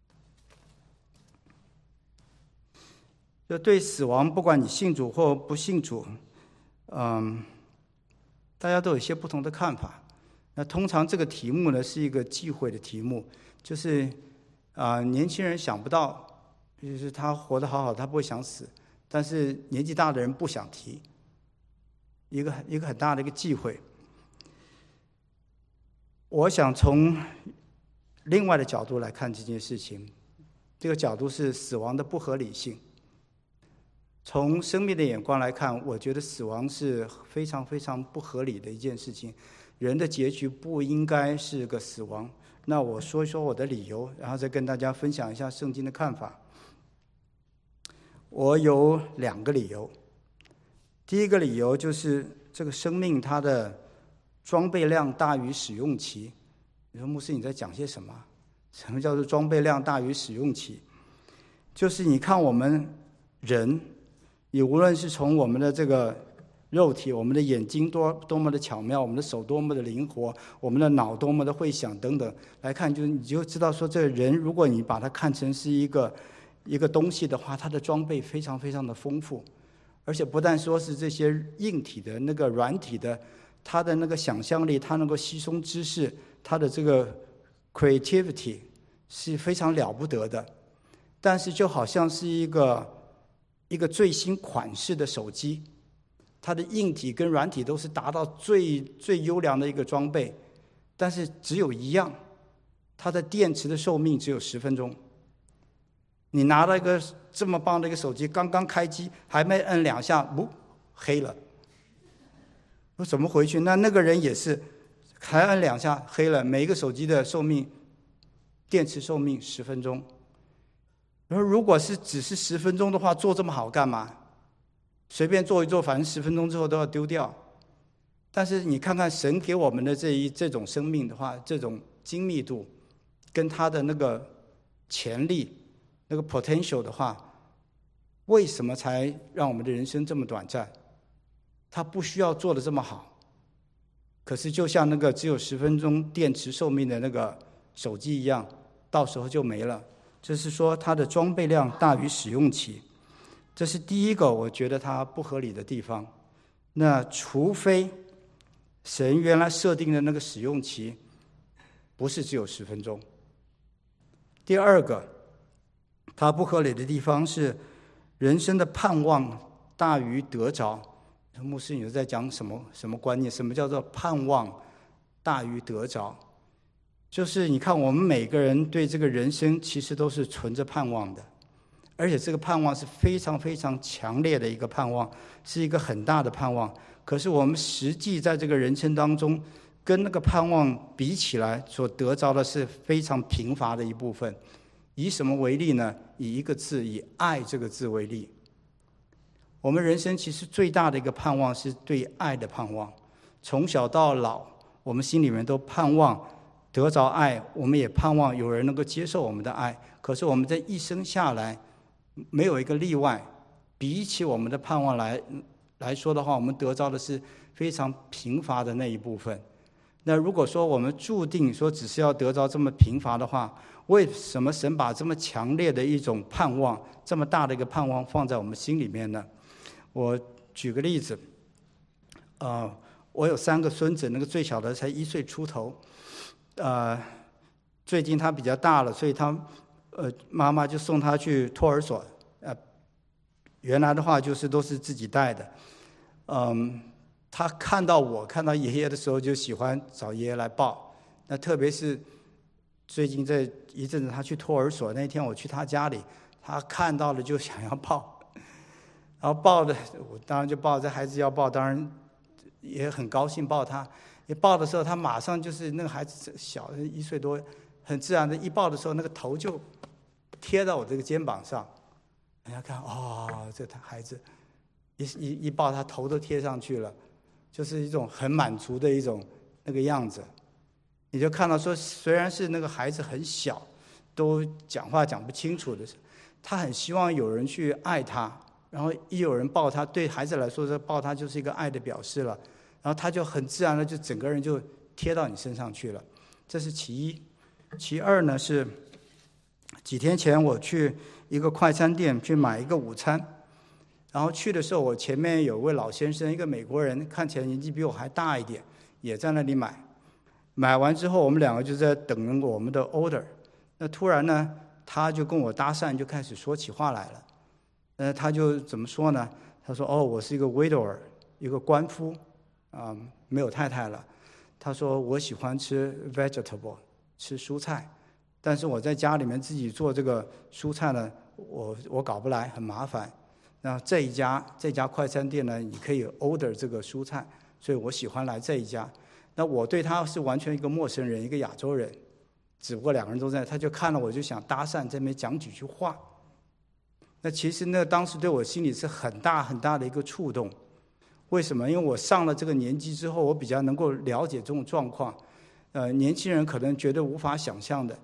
就对死亡，不管你信主或不信主，嗯，大家都有一些不同的看法。那通常这个题目呢是一个忌讳的题目，就是啊、呃，年轻人想不到，就是他活得好好，他不会想死，但是年纪大的人不想提，一个一个很大的一个忌讳。我想从另外的角度来看这件事情，这个角度是死亡的不合理性。从生命的眼光来看，我觉得死亡是非常非常不合理的一件事情。人的结局不应该是个死亡。那我说一说我的理由，然后再跟大家分享一下圣经的看法。我有两个理由。第一个理由就是这个生命它的装备量大于使用期。你说牧师你在讲些什么？ 什么叫做装备量大于使用期？就是你看我们人，你无论是从我们的这个肉体，我们的眼睛多多么的巧妙，我们的手多么的灵活，我们的脑多么的会想等等来看，就你就知道说，这个人如果你把它看成是一个一个东西的话，它的装备非常非常的丰富，而且不但说是这些硬体的，那个软体的，它的那个想象力，它能够吸收知识，它的这个 creativity 是非常了不得的。但是就好像是一个一个最新款式的手机，它的硬体跟软体都是达到最最优良的一个装备，但是只有一样，它的电池的寿命只有十分钟。你拿到一个这么棒的一个手机，刚刚开机还没摁两下，不黑了，我怎么回去？那那个人也是，还摁两下黑了。每一个手机的寿命，电池寿命十分钟。然后如果是只是十分钟的话，做这么好干嘛？随便做一做，反正十分钟之后都要丢掉。但是你看看神给我们的这一这种生命的话，这种精密度，跟他的那个潜力、那个 potential 的话，为什么才让我们的人生这么短暂？他不需要做的这么好，可是就像那个只有十分钟电池寿命的那个手机一样，到时候就没了。就是说它的装备量大于使用期，这是第一个我觉得它不合理的地方。那除非神原来设定的那个使用期不是只有十分钟。第二个它不合理的地方是人生的盼望大于得着。牧师你在讲什么什么观念？什么叫做盼望大于得着？就是你看我们每个人对这个人生其实都是存着盼望的，而且这个盼望是非常非常强烈的一个盼望，是一个很大的盼望。可是我们实际在这个人生当中跟那个盼望比起来，所得着的是非常贫乏的一部分。以什么为例呢？以一个字，以爱这个字为例。我们人生其实最大的一个盼望是对爱的盼望，从小到老我们心里面都盼望得着爱，我们也盼望有人能够接受我们的爱。可是我们这一生下来没有一个例外，比起我们的盼望来来说的话，我们得着的是非常贫乏的那一部分。那如果说我们注定说只是要得着这么贫乏的话，为什么神把这么强烈的一种盼望，这么大的一个盼望放在我们心里面呢？我举个例子，呃，我有三个孙子，那个最小的才一岁出头，呃，最近他比较大了，所以他呃妈妈就送他去托儿所，呃，原来的话就是都是自己带的，嗯，他看到我看到爷爷的时候就喜欢找爷爷来抱，那特别是最近这一阵子他去托儿所那天，我去他家里，他看到了就想要抱。然后抱的，我当然就抱，这孩子要抱，当然也很高兴抱他。一抱的时候，他马上就是那个孩子小一岁多，很自然的一抱的时候，那个头就贴到我这个肩膀上。人家看，哦，这孩子一一一抱，他头都贴上去了，就是一种很满足的一种那个样子。你就看到说，虽然是那个孩子很小，都讲话讲不清楚的，他很希望有人去爱他。然后一有人抱他，对孩子来说，这抱他就是一个爱的表示了。然后他就很自然的就整个人就贴到你身上去了，这是其一。其二呢是，几天前我去一个快餐店去买一个午餐，然后去的时候，我前面有位老先生，一个美国人，看起来年纪比我还大一点，也在那里买。买完之后，我们两个就在等我们的 order。那突然呢，他就跟我搭讪，就开始说起话来了。呃，他就怎么说呢？他说：“哦，我是一个 widower， 一个官夫，啊、嗯，没有太太了。他说我喜欢吃 vegetable， 吃蔬菜，但是我在家里面自己做这个蔬菜呢，我我搞不来，很麻烦。那这一家这家快餐店呢，你可以 order 这个蔬菜，所以我喜欢来这一家。那我对他是完全一个陌生人，一个亚洲人，只不过两个人都在，他就看了我就想搭讪，这边讲几句话。”那其实那当时对我心里是很大很大的一个触动，为什么？因为我上了这个年纪之后，我比较能够了解这种状况。呃，年轻人可能觉得无法想象的，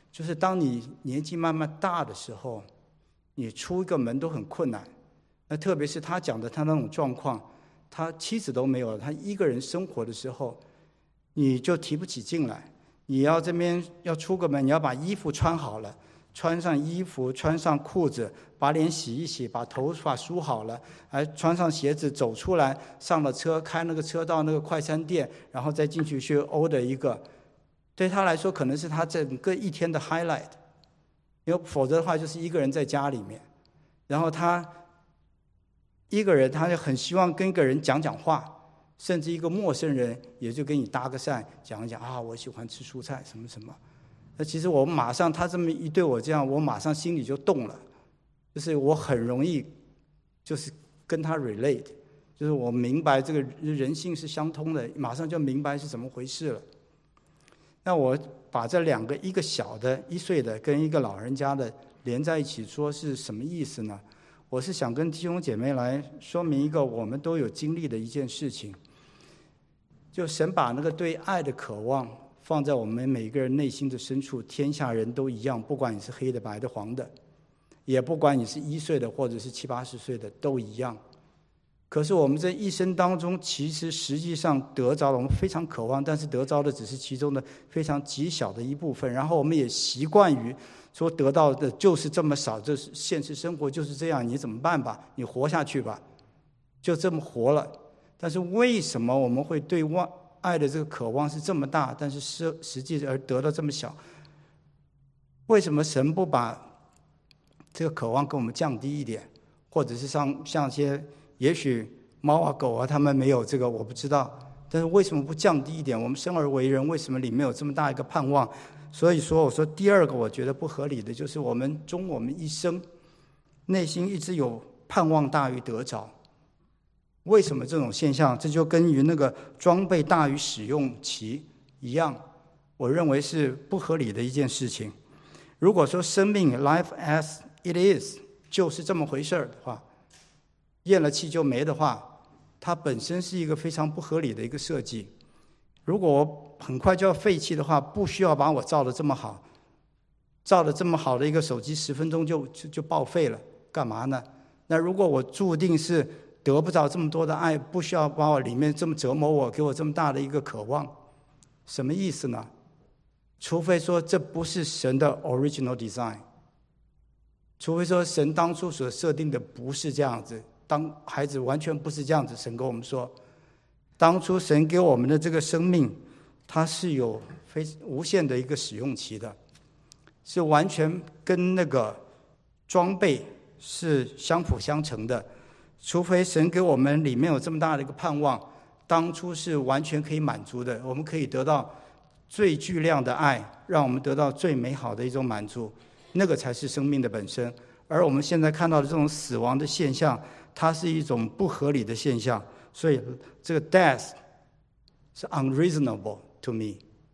就是当你年纪慢慢大的时候，你出一个门都很困难。那特别是他讲的他那种状况，他妻子都没有了，他一个人生活的时候，你就提不起劲来。你要这边要出个门，你要把衣服穿好了，穿上衣服，穿上裤子，把脸洗一洗，把头发梳好了，还穿上鞋子走出来，上了车，开那个车到那个快餐店，然后再进去去 order 一个，对他来说可能是他整个一天的 highlight， 因为否则的话就是一个人在家里面，然后他一个人，他就很希望跟一个人讲讲话，甚至一个陌生人也就跟你搭个讪，讲一讲啊，我喜欢吃蔬菜什么什么。那其实我马上他这么一对我这样，我马上心里就动了，就是我很容易就是跟他 relate， 就是我明白这个人性是相通的，马上就明白是怎么回事了。那我把这两个，一个小的一岁的跟一个老人家的连在一起说是什么意思呢？我是想跟弟兄姐妹来说明一个我们都有经历的一件事情，就神把那个对爱的渴望放在我们每一个人内心的深处，天下人都一样，不管你是黑的、白的、黄的，也不管你是一岁的或者是七八十岁的，都一样。可是我们这一生当中，其实实际上得着了，我们非常渴望，但是得着的只是其中的非常极小的一部分。然后我们也习惯于说得到的就是这么少，这是现实生活就是这样，你怎么办吧？你活下去吧，就这么活了。但是为什么我们会对爱的这个渴望是这么大，但是实实际而得到这么小？为什么神不把这个渴望给我们降低一点，或者是像像些也许猫啊狗啊他们没有这个我不知道，但是为什么不降低一点？我们生而为人，为什么里面有这么大一个盼望？所以说我说第二个我觉得不合理的就是我们终我们一生内心一直有盼望大于得着。为什么这种现象？这就跟于那个装备大于使用期一样，我认为是不合理的一件事情。如果说生命 life as it is 就是这么回事的话，咽了气就没的话，它本身是一个非常不合理的一个设计。如果我很快就要废弃的话，不需要把我造得这么好，造得这么好的一个手机十分钟就就就报废了，干嘛呢？那如果我注定是得不着这么多的爱，不需要把我里面这么折磨我，给我这么大的一个渴望，什么意思呢？除非说这不是神的 original design， 除非说神当初所设定的不是这样子，当孩子完全不是这样子。神跟我们说，当初神给我们的这个生命，它是有非无限的一个使用期的，是完全跟那个装备是相辅相成的。除非神给我们里面有这么大的一个盼望，当初是完全可以满足的，我们可以得到最巨量的爱，让我们得到最美好的一种满足，那个才是生命的本身。而我们现在看到的这种死亡的现象，它是一种不合理的现象，所以这个 death 是 unreasonable to me。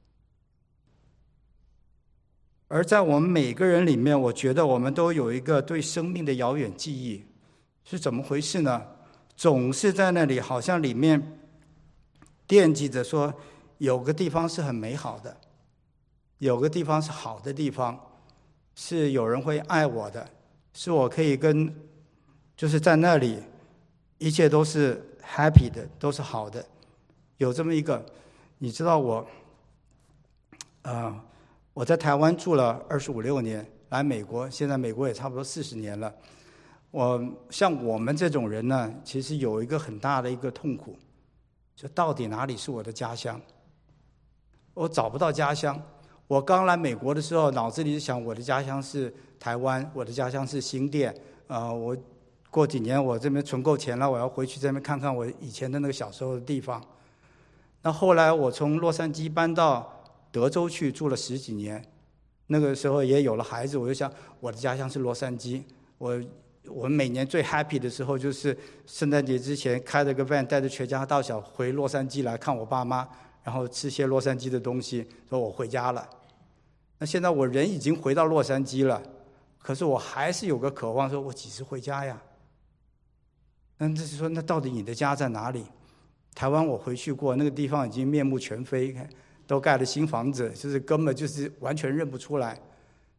而在我们每个人里面，我觉得我们都有一个对生命的遥远记忆，是怎么回事呢？总是在那里好像里面惦记着说有个地方是很美好的，有个地方是好的地方，是有人会爱我的，是我可以跟就是在那里一切都是 happy 的，都是好的。有这么一个，你知道我呃我在台湾住了二十五六年，来美国现在美国也差不多四十年了。我像我们这种人呢，其实有一个很大的一个痛苦，就到底哪里是我的家乡？我找不到家乡。我刚来美国的时候，脑子里想我的家乡是台湾，我的家乡是新店。呃，我过几年我这边存够钱了，我要回去这边看看我以前的那个小时候的地方。那后来我从洛杉矶搬到德州去住了十几年，那个时候也有了孩子，我就想我的家乡是洛杉矶。我我们每年最 happy 的时候就是圣诞节之前开了个 van， 带着全家大小回洛杉矶来看我爸妈，然后吃些洛杉矶的东西，说我回家了。那现在我人已经回到洛杉矶了，可是我还是有个渴望，说我几时回家呀？那这是说，那到底你的家在哪里？台湾我回去过，那个地方已经面目全非，都盖了新房子，就是根本就是完全认不出来。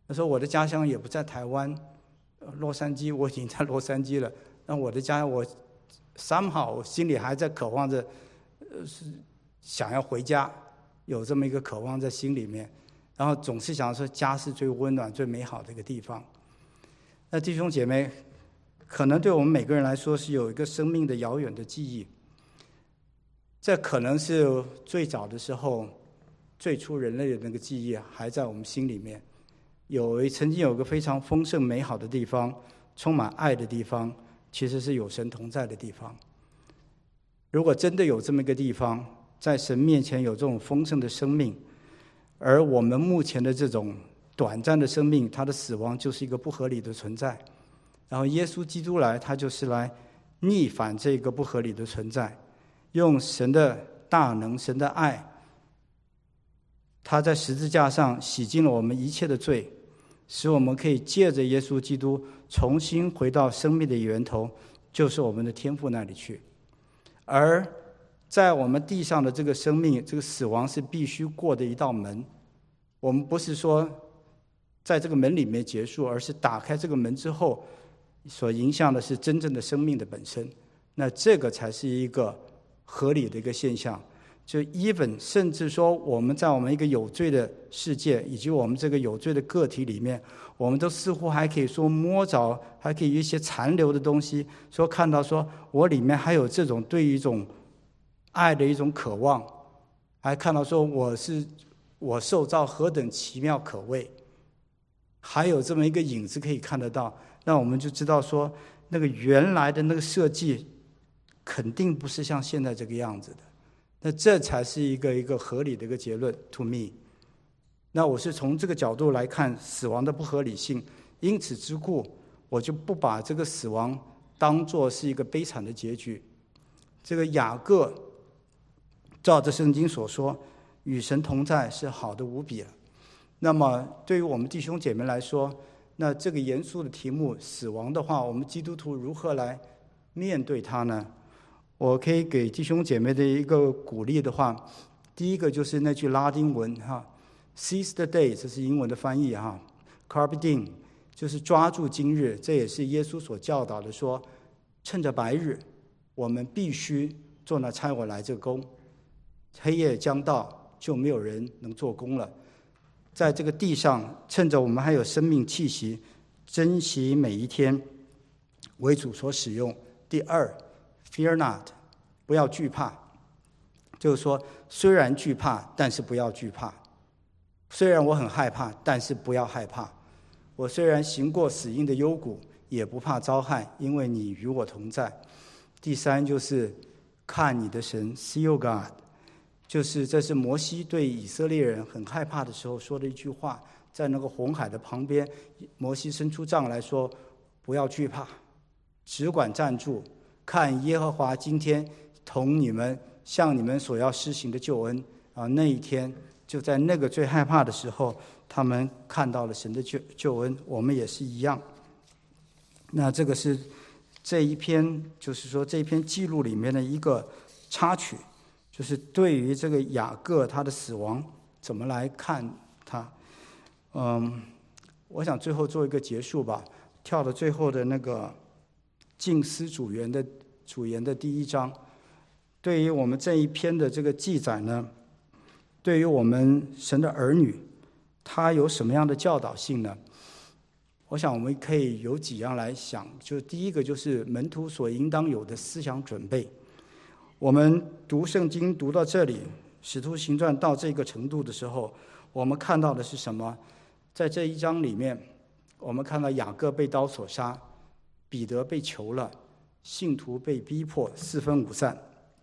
他说我的家乡也不在台湾，洛杉矶，我已经在洛杉矶了。那我的家，我 somehow 我心里还在渴望着，呃，是想要回家，有这么一个渴望在心里面。然后总是想说，家是最温暖、最美好的一个地方。那弟兄姐妹，可能对我们每个人来说是有一个生命的遥远的记忆。这可能是最早的时候，最初人类的那个记忆还在我们心里面。有曾经有个非常丰盛美好的地方，充满爱的地方，其实是有神同在的地方。如果真的有这么一个地方，在神面前有这种丰盛的生命，而我们目前的这种短暂的生命，它的死亡就是一个不合理的存在。然后耶稣基督来，他就是来逆反这个不合理的存在，用神的大能、神的爱，他在十字架上洗净了我们一切的罪，使我们可以借着耶稣基督重新回到生命的源头，就是我们的天父那里去。而在我们地上的这个生命，这个死亡是必须过的一道门。我们不是说在这个门里面结束，而是打开这个门之后，所影响的是真正的生命的本身。那这个才是一个合理的一个现象。就 even 甚至说，我们在我们一个有罪的世界，以及我们这个有罪的个体里面，我们都似乎还可以说摸着，还可以有一些残留的东西，说看到说我里面还有这种对于一种爱的一种渴望，还看到说我是我受造何等奇妙可畏，还有这么一个影子可以看得到，那我们就知道说，那个原来的那个设计肯定不是像现在这个样子的。那这才是一个一个合理的一个结论 to me。 那我是从这个角度来看死亡的不合理性，因此之故，我就不把这个死亡当作是一个悲惨的结局。这个雅各照着圣经所说，与神同在是好的无比了。那么对于我们弟兄姐妹来说，那这个严肃的题目死亡的话，我们基督徒如何来面对它呢？我可以给弟兄姐妹的一个鼓励的话，第一个就是那句拉丁文哈 ，seize the day， 这是英文的翻译哈 ，carpe diem， 就是抓住今日，这也是耶稣所教导的，说趁着白日，我们必须做那差我来这工，黑夜将到，就没有人能做工了。在这个地上，趁着我们还有生命气息，珍惜每一天，为主所使用。第二 ，fear not， 不要惧怕，就是说，虽然惧怕，但是不要惧怕；虽然我很害怕，但是不要害怕。我虽然行过死荫的幽谷，也不怕遭害，因为你与我同在。第三就是看你的神 ，See your God。就是这是摩西对以色列人很害怕的时候说的一句话，在那个红海的旁边，摩西伸出杖来说，不要惧怕，只管站住，看耶和华今天同你们向你们所要施行的救恩。啊，那一天就在那个最害怕的时候，他们看到了神的救救恩，我们也是一样。那这个是这一篇，就是说这一篇记录里面的一个插曲，就是对于这个雅各他的死亡怎么来看他。嗯，我想最后做一个结束吧，跳到最后的那个静思主言的主言的第一章。对于我们这一篇的这个记载呢，对于我们神的儿女，他有什么样的教导性呢？我想我们可以有几样来想，就第一个就是门徒所应当有的思想准备。我们读圣经读到这里，使徒行传到这个程度的时候，我们看到的是什么？在这一章里面，我们看到雅各被刀所杀，彼得被囚了，信徒被逼迫四分五散。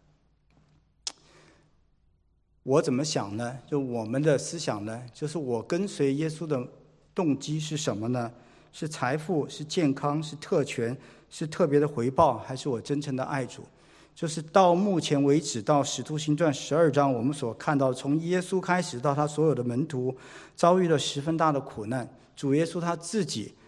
我怎么想呢？就我们的思想呢，就是我跟随耶稣的动机是什么呢？是财富，是健康，是特权，是特别的回报，还是我真诚的爱主？就是到目前为止，到使徒行传十二章，我们所看到从耶稣开始到他所有的门徒遭遇了十分大的苦难，主耶稣他自己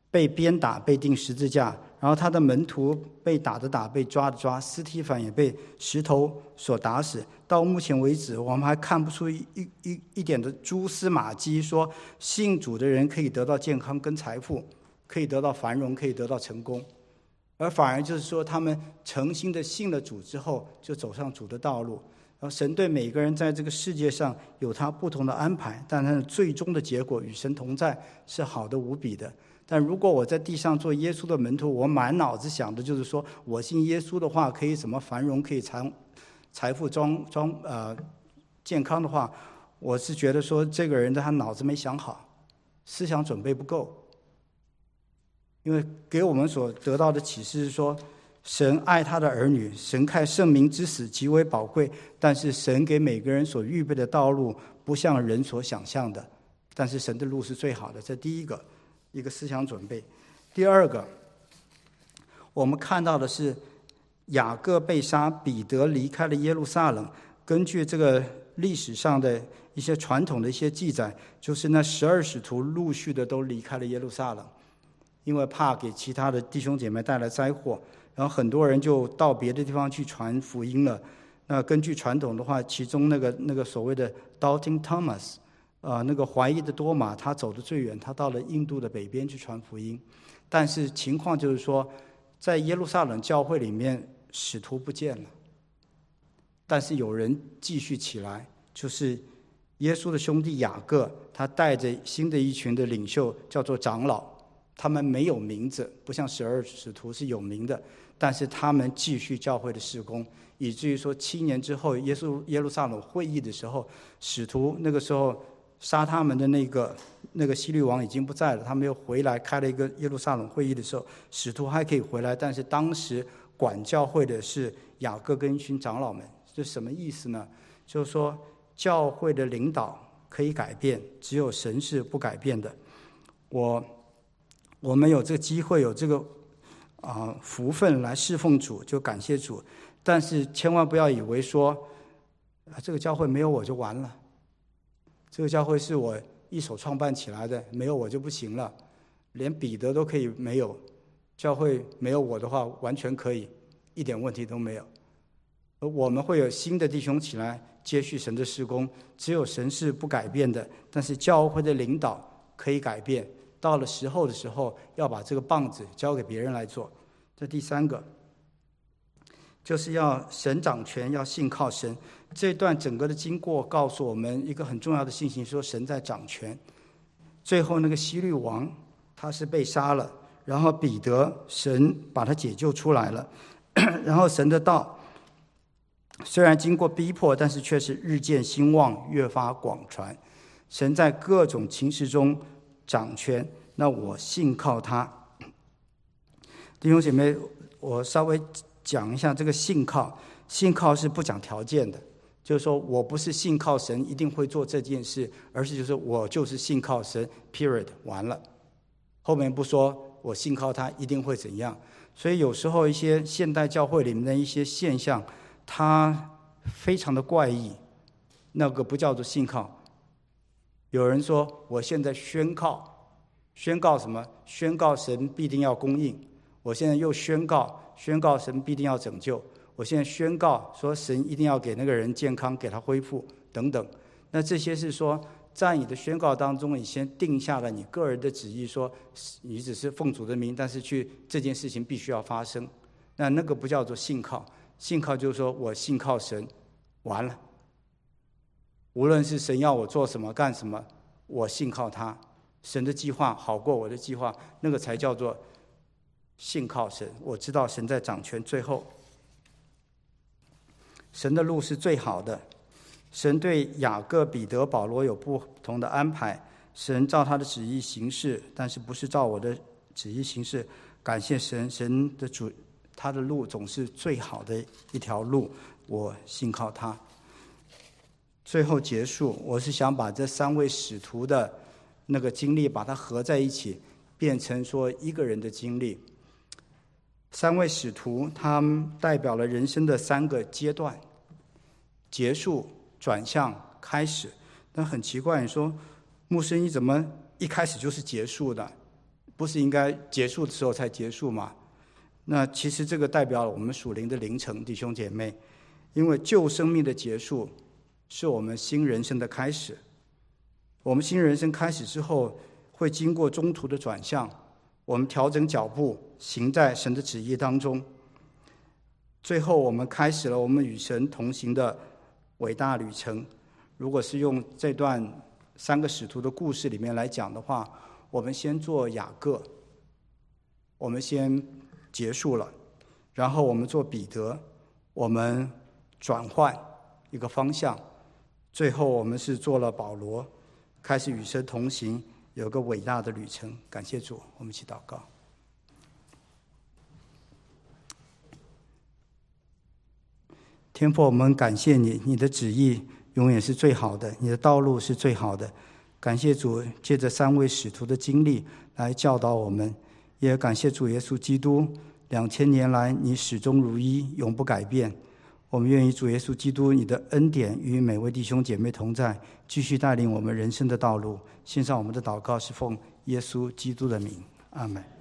被鞭打，被钉十字架，然后他的门徒被打的打，被抓的抓，司提反也被石头所打死。到目前为止，我们还看不出一一一点的蛛丝马迹，说信主的人可以得到健康跟财富，可以得到繁荣，可以得到成功，而反而就是说，他们诚心的信了主之后，就走上主的道路。然后神对每个人在这个世界上有他不同的安排，但他的最终的结果与神同在，是好的无比的。但如果我在地上做耶稣的门徒，我满脑子想的就是说，我信耶稣的话可以怎么繁荣，可以财财富装装呃健康的话，我是觉得说这个人的他脑子没想好，思想准备不够。因为给我们所得到的启示是说，神爱他的儿女，神看圣民之死极为宝贵，但是神给每个人所预备的道路不像人所想象的，但是神的路是最好的。这第一个一个思想准备。第二个，我们看到的是雅各被杀，彼得离开了耶路撒冷。根据这个历史上的一些传统的一些记载，就是那十二使徒陆续的都离开了耶路撒冷，因为怕给其他的弟兄姐妹带来灾祸，然后很多人就到别的地方去传福音了。那根据传统的话，其中那个那个所谓的 Doubting Thomas， 呃，那个怀疑的多马，他走得最远，他到了印度的北边去传福音。但是情况就是说，在耶路撒冷教会里面，使徒不见了，但是有人继续起来，就是耶稣的兄弟雅各，他带着新的一群的领袖，叫做长老。他们没有名字，不像十二使徒是有名的，但是他们继续教会的事工，以至于说七年之后，耶稣耶路撒冷会议的时候，使徒那个时候杀他们的那个那个希律王已经不在了，他们又回来开了一个耶路撒冷会议的时候，使徒还可以回来，但是当时管教会的是雅各跟一群长老们。这什么意思呢？就是说教会的领导可以改变，只有神是不改变的。我我们有这个机会，有这个啊、呃、福分来侍奉主，就感谢主。但是千万不要以为说，啊，这个教会没有我就完了，这个教会是我一手创办起来的，没有我就不行了。连彼得都可以没有，教会没有我的话，完全可以，一点问题都没有。而我们会有新的弟兄起来接续神的事工，只有神是不改变的，但是教会的领导可以改变。到了时候的时候，要把这个棒子交给别人来做。这第三个，就是要神掌权，要信靠神。这段整个的经过告诉我们一个很重要的信息，说神在掌权。最后那个希律王他是被杀了，然后彼得神把他解救出来了，然后神的道虽然经过逼迫，但是却是日渐兴旺，越发广传。神在各种情势中掌权，那我信靠他。弟兄姐妹，我稍微讲一下这个信靠。信靠是不讲条件的，就是说我不是信靠神一定会做这件事，而是就是我就是信靠神 period 完了，后面不说我信靠他一定会怎样。所以有时候一些现代教会里面的一些现象，它非常的怪异，那个不叫做信靠。有人说我现在宣告，宣告什么？宣告神必定要供应。我现在又宣告，宣告神必定要拯救。我现在宣告说神一定要给那个人健康，给他恢复等等。那这些是说在你的宣告当中，你先定下了你个人的旨意，说你只是奉主的名，但是去这件事情必须要发生。那那个不叫做信靠。信靠就是说我信靠神，完了，无论是神要我做什么干什么，我信靠他，神的计划好过我的计划，那个才叫做信靠神。我知道神在掌权。最后神的路是最好的，神对雅各、彼得、保罗有不同的安排，神照他的旨意行事，但是不是照我的旨意行事。感谢神，神的主他的路总是最好的一条路，我信靠他。最后结束，我是想把这三位使徒的那个经历把它合在一起，变成说一个人的经历。三位使徒他们代表了人生的三个阶段：结束、转向、开始。但很奇怪，你说牧师你怎么一开始就是结束的？ 不是应该结束的时候才结束吗？那其实这个代表了我们属灵的灵程，弟兄姐妹，因为旧生命的结束是我们新人生的开始。我们新人生开始之后，会经过中途的转向，我们调整脚步，行在神的旨意当中。最后我们开始了我们与神同行的伟大旅程。如果是用这段三个使徒的故事里面来讲的话，我们先做雅各，我们先结束了，然后我们做彼得，我们转换一个方向，最后我们是做了保罗，开始与神同行，有个伟大的旅程。感谢主，我们一起祷告。天父，我们感谢你，你的旨意永远是最好的，你的道路是最好的。感谢主，借着三位使徒的经历来教导我们，也感谢主耶稣基督，两千年来你始终如一，永不改变。我们愿意主耶稣基督你的恩典与每位弟兄姐妹同在，继续带领我们人生的道路。献上我们的祷告是奉耶稣基督的名，阿们。